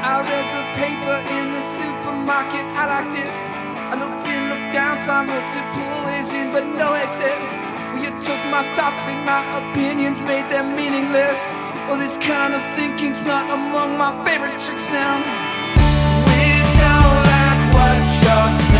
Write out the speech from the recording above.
I read the paper in the supermarket, I liked it. I looked in, looked down, saw multiple ways in, but no exit. Well, you took my thoughts and my opinions, made them meaningless. Well, this kind of thinking's not among my favorite tricks now. We don't like what you're saying.